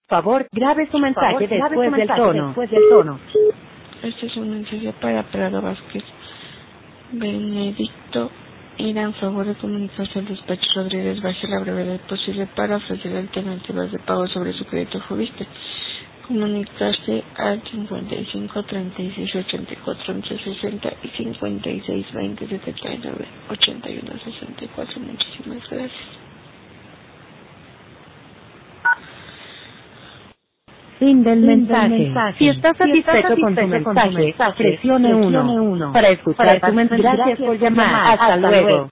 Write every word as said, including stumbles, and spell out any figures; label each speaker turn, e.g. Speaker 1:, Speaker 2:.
Speaker 1: Favor, grabe su mensaje
Speaker 2: Favor,
Speaker 1: después
Speaker 2: su
Speaker 1: del
Speaker 2: mensaje
Speaker 1: tono.
Speaker 2: después del tono.
Speaker 3: Este es un mensaje para Prado Vázquez. Benedicto Irán, favor de comunicarse al despacho Rodríguez baje la brevedad posible para ofrecer alternativas de pago sobre su crédito Fobiste. Comunicarse al cincuenta y cinco, treinta y seis, ochenta y cuatro, once, sesenta y cincuenta y seis, veinte, setenta y nueve, ochenta y uno, sesenta y cuatro. Muchísimas gracias.
Speaker 1: Fin del
Speaker 2: Fin
Speaker 1: mensaje.
Speaker 2: del mensaje.
Speaker 1: Si estás
Speaker 2: Si
Speaker 1: satisfecho,
Speaker 2: estás
Speaker 1: con, tu
Speaker 2: satisfecho con tu
Speaker 1: mensaje,
Speaker 2: mensaje,
Speaker 1: presione
Speaker 2: presione
Speaker 1: uno.
Speaker 2: uno.
Speaker 1: Para escuchar
Speaker 2: Para
Speaker 1: tu mensaje,
Speaker 2: escuchar-
Speaker 1: gracias por llamar. Hasta luego.